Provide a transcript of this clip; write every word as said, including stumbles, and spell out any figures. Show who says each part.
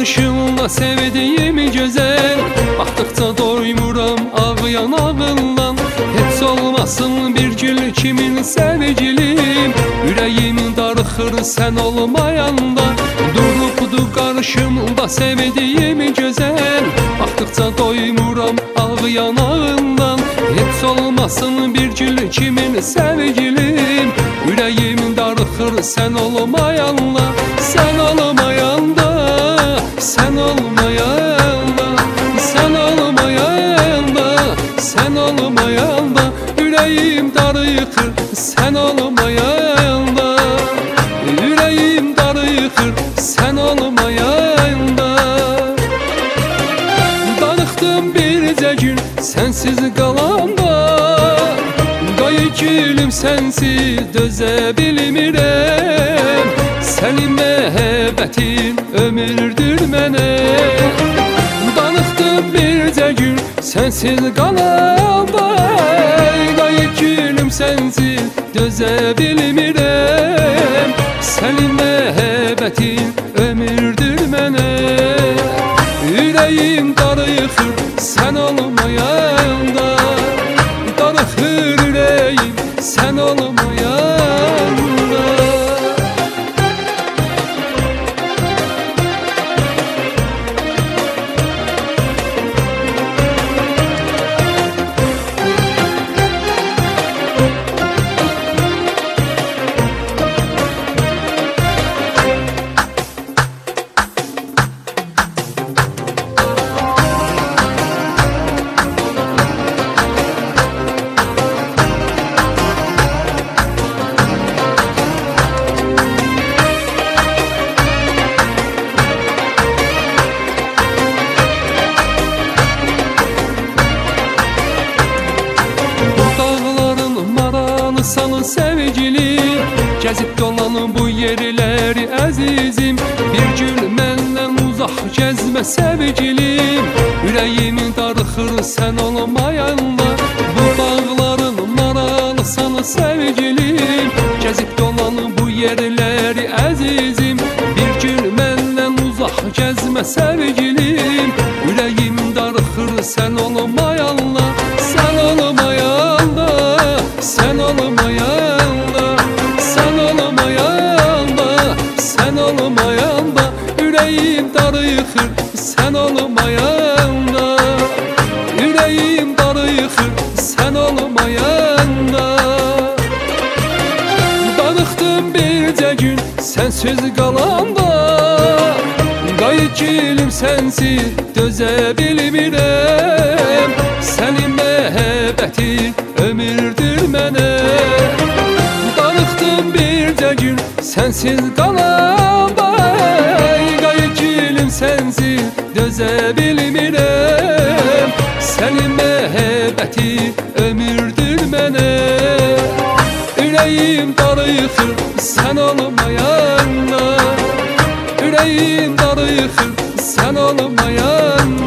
Speaker 1: qarşımda sevdiğim güzel. Baxdıqca doymuram ağlayan ağından. Heç olmasın bir gül kimin sevgilim. Ürəyim darıxır sen olmayanda. Durubdu qarşımda sevdiğim güzel. Baxdıqca doymuram ağlayan ağından. Heç olmasın bir gül kimin sevgilim. Ürəyim darıxır sen olmayanda. Sen olmayanda, sen olmayanda, sen olmayanda, sen olmayanda. Ürəyim darıxır sen olmayanda. Ürəyim darıxır sen olmayanda. Darıxdım bircə gün sensiz qalanda. Qayı gülüm sensiz dözə bilmirəm. Sənin məhəbbətin ömürdür mənə. Darıxdım bircə gün sensiz qalanda. Qayı gülüm sensiz dözə bilmirəm. Sənin məhəbbətin ömürdür mənə. Ürəyim darıxır sen olmayanda. Darıxır ürəyim sen olmayanda. Sana sevgilim, gəzib dolanın bu yerləri əzizim. Bir gün məndən uzaq gəzmə sevgilim. Ürəyimin darıxır sen olmayanda. Bu dağların maralı sana sevgilim. Gəzib dolanın bu yerləri əzizim. Bir gün məndən uzaq gəzmə sevgilim. Ürəyimin darıxır sen olmayanda. Sen olmayanda, sen olmayanda, sen olmayanda, sen olmayanda. Ürəyim darıxır sen olmayanda. Ürəyim darıxır sen olmayanda. Darıxdım bircə gün sensiz qalanda. Qayı gülüm sensiz dözə bilmirəm. Sənin məhəbbətin ömürdür mənə. Darıxdım bircə gün sensiz qalanda. Qayı gülüm sensiz dözə bilmirəm. Sənin məhəbbətin ömürdür mənə. Ürəyim darıxır sen olmayanda. Ürəyim darıxır sen olmayanda.